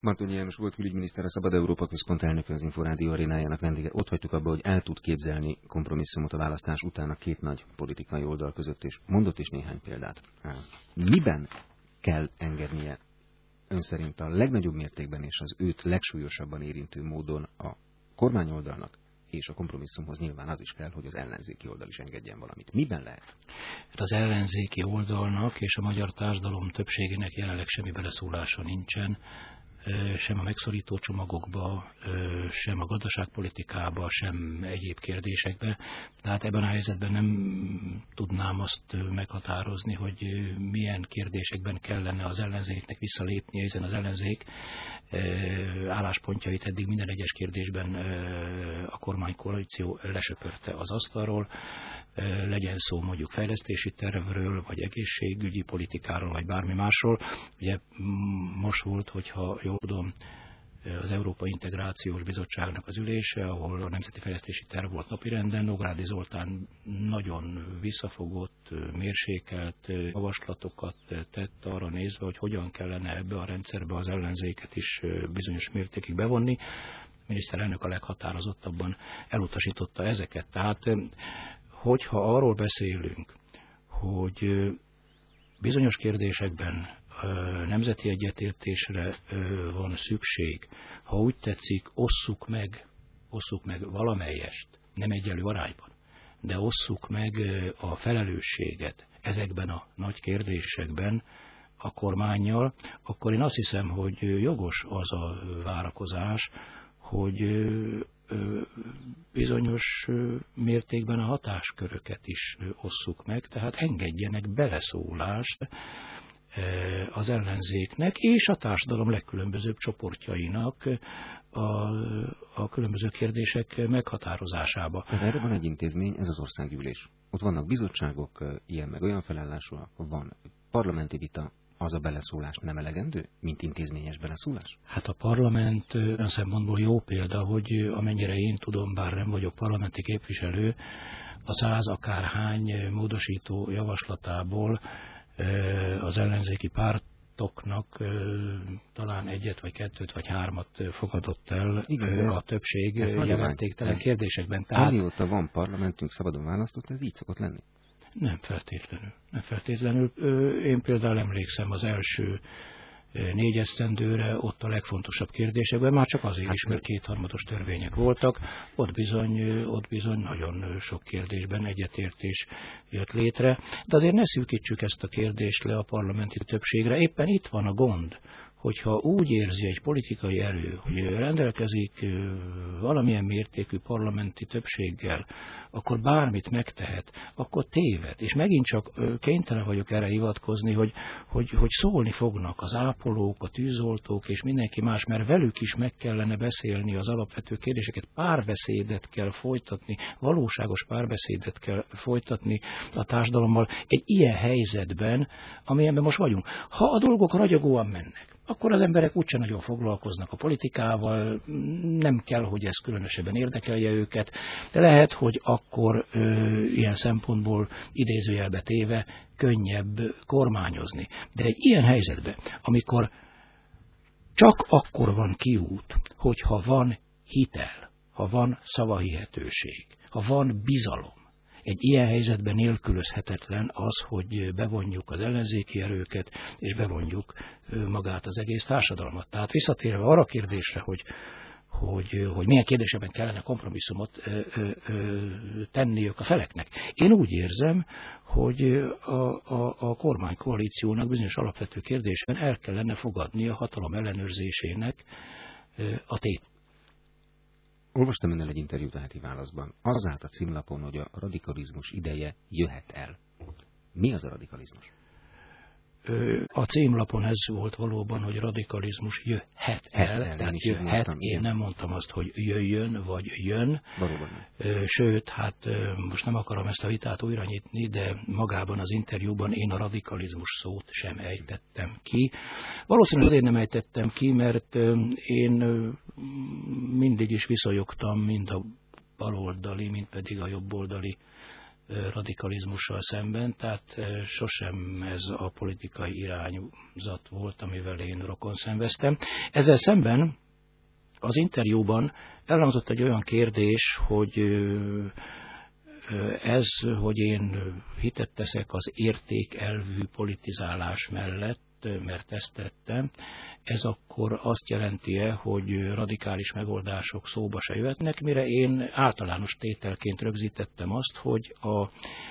Martonyi János volt külügyminiszter, a Szabad Európa Központ elnöke, az Inforádió arénájának vendége. Ott hagytuk abba, hogy el tud képzelni kompromisszumot a választás után a két nagy politikai oldal között, és mondott is néhány példát. Miben kell engednie ön szerint a legnagyobb mértékben és az őt legsúlyosabban érintő módon a kormányoldalnak, és a kompromisszumhoz nyilván az is kell, hogy az ellenzéki oldal is engedjen valamit. Miben lehet? Az ellenzéki oldalnak és a magyar társadalom többségének jelenleg semmi beleszólása nincsen, sem a megszorító csomagokba, sem a gazdaságpolitikába, sem egyéb kérdésekbe. Tehát ebben a helyzetben nem tudnám azt meghatározni, hogy milyen kérdésekben kellene az ellenzéknek visszalépnie, hiszen az ellenzék álláspontjait eddig minden egyes kérdésben a kormánykoalíció lesöpörte az asztalról, legyen szó mondjuk fejlesztési tervről, vagy egészségügyi politikáról, vagy bármi másról. Ugye most volt, hogyha jól tudom, az Európai Integrációs Bizottságnak az ülése, ahol a Nemzeti Fejlesztési Terv volt napirenden. Nógrádi Zoltán nagyon visszafogott, mérsékelt javaslatokat tett arra nézve, hogy hogyan kellene ebbe a rendszerbe az ellenzéket is bizonyos mértékig bevonni. A miniszterelnök a leghatározottabban elutasította ezeket. Tehát hogyha arról beszélünk, hogy bizonyos kérdésekben nemzeti egyetértésre van szükség, ha úgy tetszik, osszuk meg valamelyest, nem egyenlő arányban, de osszuk meg a felelősséget ezekben a nagy kérdésekben a kormánnyal, akkor én azt hiszem, hogy jogos az a várakozás, hogy bizonyos mértékben a hatásköröket is osszuk meg, tehát engedjenek beleszólást az ellenzéknek és a társadalom legkülönbözőbb csoportjainak a különböző kérdések meghatározásába. Erre van egy intézmény, ez az országgyűlés. Ott vannak bizottságok, ilyen meg olyan felállásúak, van parlamenti vita. Az a beleszólás nem elegendő, mint intézményes beleszólás? Hát a parlament olyan szempontból jó példa, hogy amennyire én tudom, bár nem vagyok parlamenti képviselő, a 100 akárhány módosító javaslatából az ellenzéki pártoknak talán egyet, vagy kettőt, vagy hármat fogadott el. Igen, a többség jelentéktelen kérdésekben. Tehát... Amióta van parlamentünk szabadon választott, ez így szokott lenni? Nem feltétlenül. Én például emlékszem az első 4 esztendőre, ott a legfontosabb kérdésekben, már csak azért is, mert kétharmados törvények voltak, ott bizony nagyon sok kérdésben egyetértés jött létre. De azért ne szűkítsük ezt a kérdést le a parlamenti többségre, éppen itt van a gond, hogyha úgy érzi egy politikai erő, hogy rendelkezik valamilyen mértékű parlamenti többséggel, akkor bármit megtehet, akkor téved. És megint csak kénytelen vagyok erre hivatkozni, hogy szólni fognak az ápolók, a tűzoltók és mindenki más, mert velük is meg kellene beszélni az alapvető kérdéseket. Párbeszédet kell folytatni, valóságos párbeszédet kell folytatni a társadalommal egy ilyen helyzetben, amilyenben most vagyunk. Ha a dolgok ragyogóan mennek, akkor az emberek úgyse nagyon foglalkoznak a politikával, nem kell, hogy ez különösebben érdekelje őket, de lehet, hogy akkor ilyen szempontból idézőjelbe téve könnyebb kormányozni. De egy ilyen helyzetben, amikor csak akkor van kiút, hogyha van hitel, ha van szavahihetőség, ha van bizalom, egy ilyen helyzetben nélkülözhetetlen az, hogy bevonjuk az ellenzéki erőket, és bevonjuk magát az egész társadalmat. Tehát visszatérve arra a kérdésre, hogy milyen kérdésekben kellene kompromisszumot tenniük a feleknek. Én úgy érzem, hogy a kormánykoalíciónak bizonyos alapvető kérdésben el kellene fogadni a hatalom ellenőrzésének a tét. Olvastam önnel egy interjút a Heti Válaszban. Az állt a címlapon, hogy a radikalizmus ideje jöhet el. Mi az a radikalizmus? A címlapon ez volt valóban, hogy radikalizmus jöhet el. Tehát jöhet, én nem mondtam azt, hogy jöjjön, vagy jön. Valóban. Sőt, hát most nem akarom ezt a vitát újra nyitni, de magában az interjúban én a radikalizmus szót sem ejtettem ki. Valószínűleg azért nem ejtettem ki, mert én mindig is viszonyogtam mind a baloldali, mind pedig a jobboldali radikalizmussal szemben, tehát sosem ez a politikai irányzat volt, amivel én rokon szenveztem. Ezzel szemben az interjúban elhangzott egy olyan kérdés, hogy hogy én hitet teszek az értékelvű politizálás mellett, mert ezt tettem, ez akkor azt jelenti-e, hogy radikális megoldások szóba se jöhetnek, mire én általános tételként rögzítettem azt, hogy a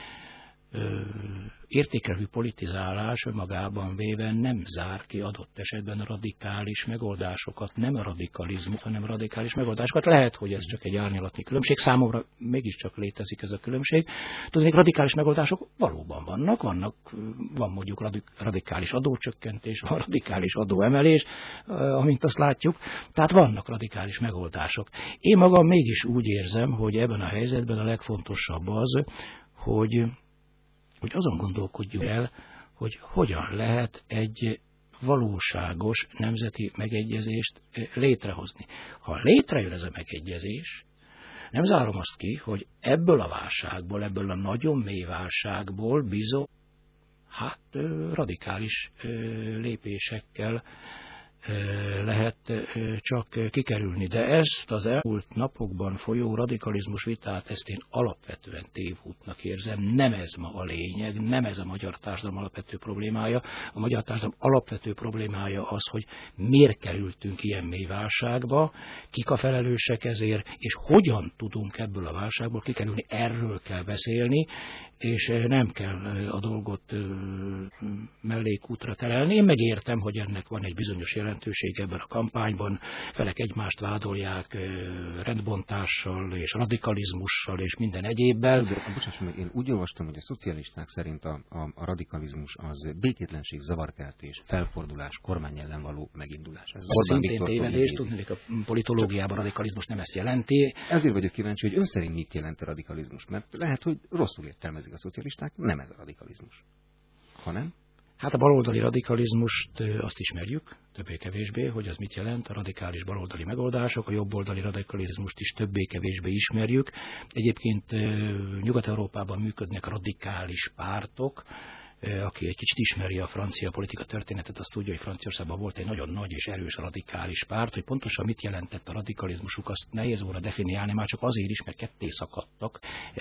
értékelvű politizálás önmagában véve nem zár ki adott esetben radikális megoldásokat, nem a radikalizmus, hanem radikális megoldásokat. Lehet, hogy ez csak egy árnyalatnyi különbség, számomra mégiscsak létezik ez a különbség. Tudnék, radikális megoldások valóban van mondjuk radikális adócsökkentés, van radikális adóemelés, amint azt látjuk, tehát vannak radikális megoldások. Én magam mégis úgy érzem, hogy ebben a helyzetben a legfontosabb az, hogy azon gondolkodjunk el, hogy hogyan lehet egy valóságos nemzeti megegyezést létrehozni. Ha létrejön ez a megegyezés, nem zárom azt ki, hogy ebből a válságból, ebből a nagyon mély válságból bizony, radikális lépésekkel lehet csak kikerülni. De ezt az elmúlt napokban folyó radikalizmus vitát, ezt én alapvetően tévútnak érzem. Nem ez ma a lényeg, nem ez a magyar társadalom alapvető problémája. A magyar társadalom alapvető problémája az, hogy miért kerültünk ilyen mély válságba, kik a felelősek ezért, és hogyan tudunk ebből a válságból kikerülni. Erről kell beszélni, és nem kell a dolgot mellékútra terelni. Én megértem, hogy ennek van egy bizonyos jelentőség ebben a kampányban. Felek egymást vádolják rendbontással és radikalizmussal és minden egyébbel. Bocsásson meg, én úgy olvastam, hogy a szocialisták szerint a radikalizmus az békétlenség, zavarkeltés, felfordulás, kormány ellen való megindulás. Ez szintén tévedés, tudni, a politológiában a radikalizmus nem ezt jelenti. Ezért vagyok kíváncsi, hogy ön szerint mit jelent a radikalizmus, mert lehet, hogy rosszul értelmezik a szocialisták, nem ez a radikalizmus, hanem? Hát a baloldali radikalizmust azt ismerjük, többé-kevésbé, hogy az mit jelent, a radikális baloldali megoldások, a jobboldali radikalizmust is többé-kevésbé ismerjük. Egyébként Nyugat-Európában működnek radikális pártok, aki egy kicsit ismeri a francia politika történetet, azt tudja, hogy Franciaországban volt egy nagyon nagy és erős radikális párt, hogy pontosan mit jelentett a radikalizmusuk, azt nehéz volna definiálni, már csak azért is, mert ketté szakadtak,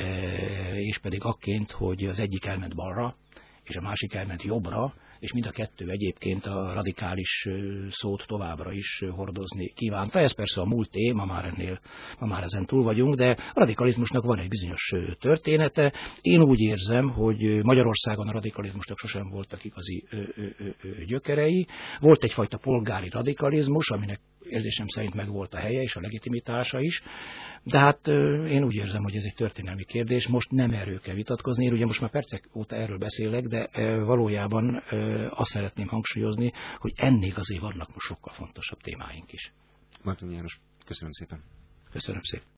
és pedig akként, hogy az egyik elment balra, és a másik elment jobbra, és mind a kettő egyébként a radikális szót továbbra is hordozni kívánta. Ez persze a múlté, ma már ezen túl vagyunk, de a radikalizmusnak van egy bizonyos története. Én úgy érzem, hogy Magyarországon a radikalizmusnak sosem voltak igazi gyökerei. Volt egyfajta polgári radikalizmus, aminek érzésem szerint megvolt a helye és a legitimitása is, de hát én úgy érzem, hogy ez egy történelmi kérdés, most nem erről kell vitatkozni, én ugye most már percek óta erről beszélek, de valójában azt szeretném hangsúlyozni, hogy ennél azért vannak most sokkal fontosabb témáink is. Martonyi János, köszönöm szépen. Köszönöm szépen.